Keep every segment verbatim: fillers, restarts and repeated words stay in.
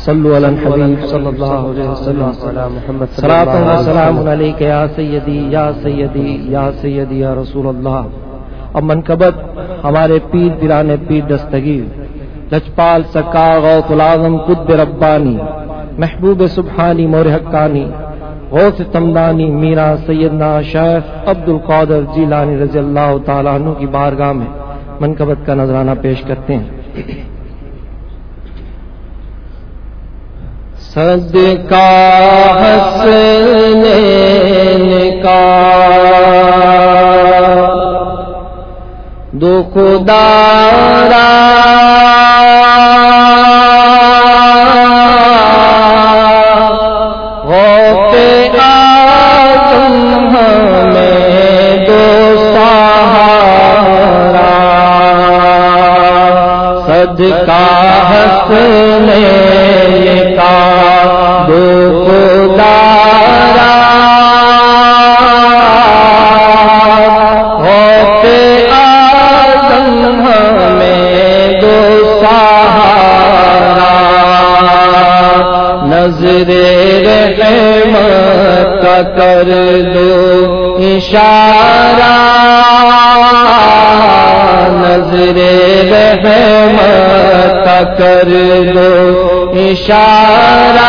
صلوا علی الحبیب صلی اللہ علیہ وسلم صلاۃ و سلام علیک یا سیدی یا سیدی یا سیدی یا رسول اللہ. اب منقبت ہمارے پیر پیران پیر دستگیر لجپال سرکار غوث العظم قطب ربانی محبوب سبحانی مور حقانی غوث تمدانی میرا سیدنا شیخ عبد القادر جیلانی رضی اللہ تعالیٰ عنہ کی بارگاہ میں منقبت کا نذرانہ پیش کرتے ہیں. صدقہ حسنین کا دو خدارا غوث اعظم ہمیں دو سہارا صدقہ حسنین کا دو خدارا غوث اعظم ہمیں دو سہارا نظر رحمت کا کر دو اشارہ نظر رحمت کا کر دو اشارہ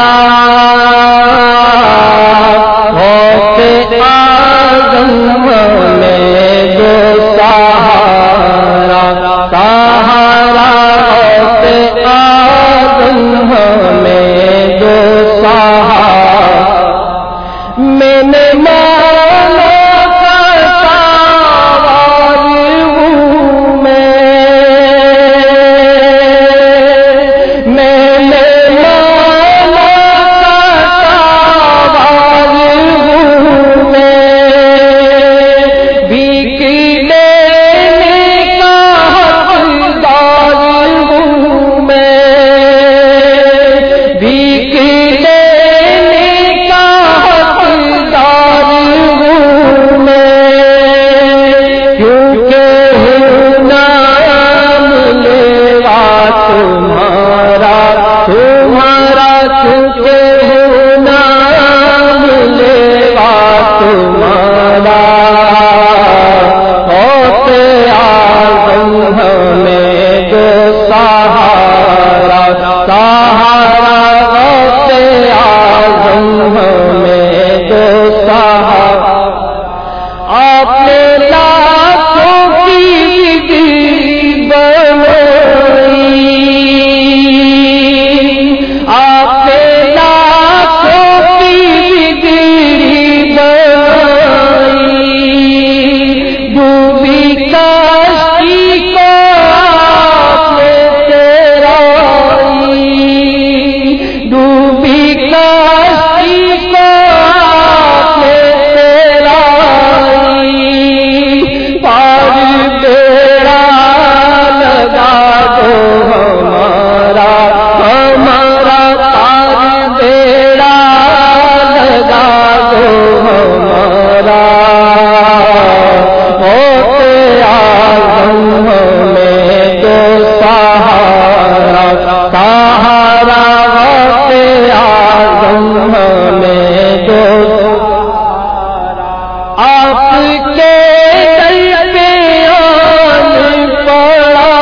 غوث اعظم ہمیں دو سہارا سہارا غوث اعظم ہمیں دو سہارا. میں نے مولا کا سوار ہوں میں میں نے مولا کا سوار ہوں میں بھیک لینے کا حقدار ہوں میں بھیک لینے کا حقدار ہوں میں کیونکہ ہوں نام لیوا تمہارا تمہارا کیونکہ ہوں نام لیوا تمہارا غوث اعظم ہمیں دو سہارا سہارا غوث اعظم ہمیں دو سہارا. آپ نے لاکھوں کی بگڑی بنائی آپ نے لاکھوں کی بگڑی بنائی ڈوبی کشتی کو آپ نے تیرائی ڈوبی کشتی کو آپ نے تیرائی پار بیڑا لگا دو ہمارا ہمارا پار بیڑا لگا دو ہمارا غوث اعظم ہمیں دو سہارا سہارا غوث اعظم ہمیں دو آپ کے در پہ آن پڑا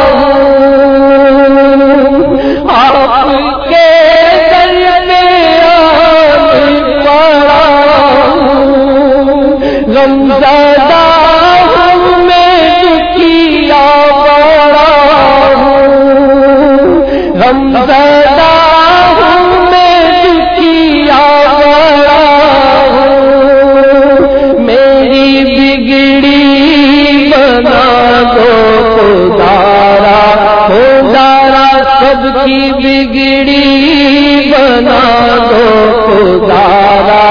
ہوں آپ کے در پہ آن پڑا ہوں غمزدہ ہوں میں دکھیا پڑا ہوں غمزدہ ہوں میں دکھیا پڑا ہوں میری بگڑی بنا دو خدارا خدارا سب کی بگڑی بنا دو خدارا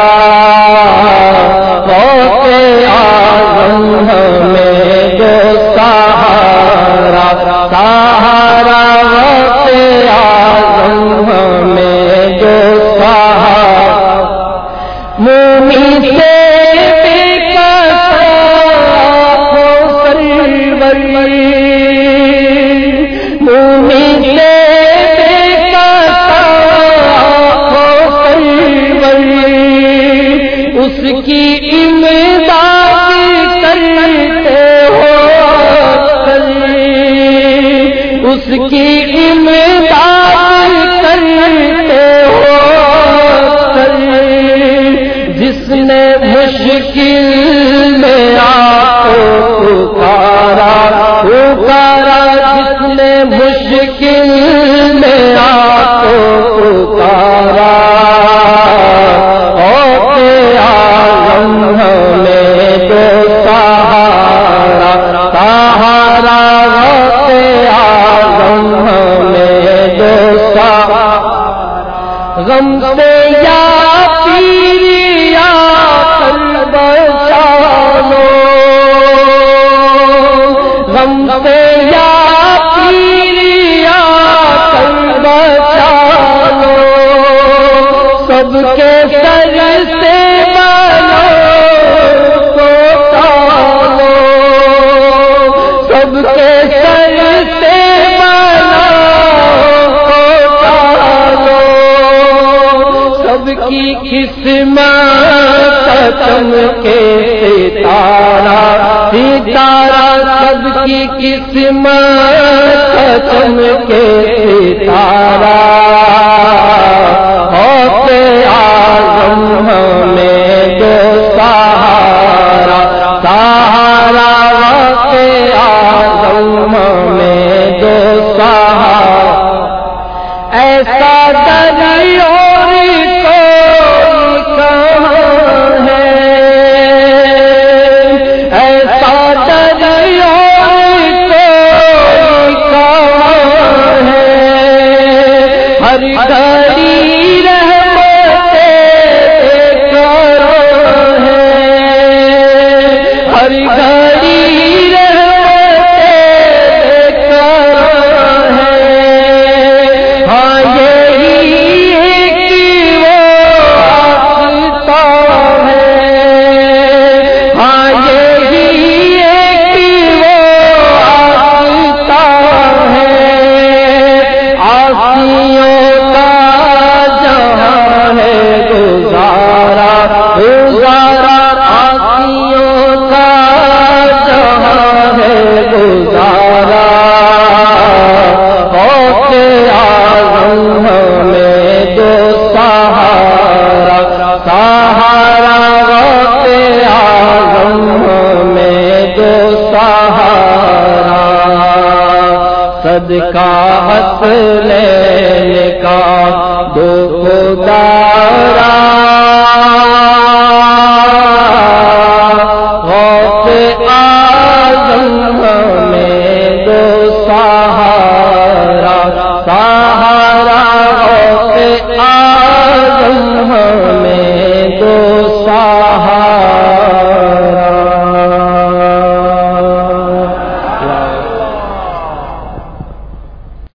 غوث اعظم ہمیں دو سہارا سہارا غوث اعظم ہمیں دو سہارا. مومن سے بے قصا ہو سرور مومن سے بے قصا کی امداد کرتے ہو اس کی امداد کرتے ہو جس نے مشکل میں آپ کو پکارا پکارا جس نے مشکل میں آپ کو پکارا غم سے یا پیر یا قلب بچالو غم سے یا پیر یا قلب بچالو سب کے سر سے بنو کو ٹالو سب کے سر سے کی قسمت ختم کے ستارہ ستارہ سب کی قسمت ختم کے ستارہ ہوتے اعظم ہمیں جو سہارا سہارا ہوتے اعظم ہمیں جو سہارا ایسا دریا ہر گھڑی رحمت کرو ہے ہر گھڑی رحمت کرو ہے ہاں یہی ایک وہ آستا ہے ہاں یہی ایک وہ آستا ہے آسیوں گزارا آسیوں کا جہاں ہے گزارا ہوتے اعظم ہمیں جو سہارا سہارا ہوتے اعظم ہمیں جو سہارا صدقہ حسنین کا دو خدارا سہارا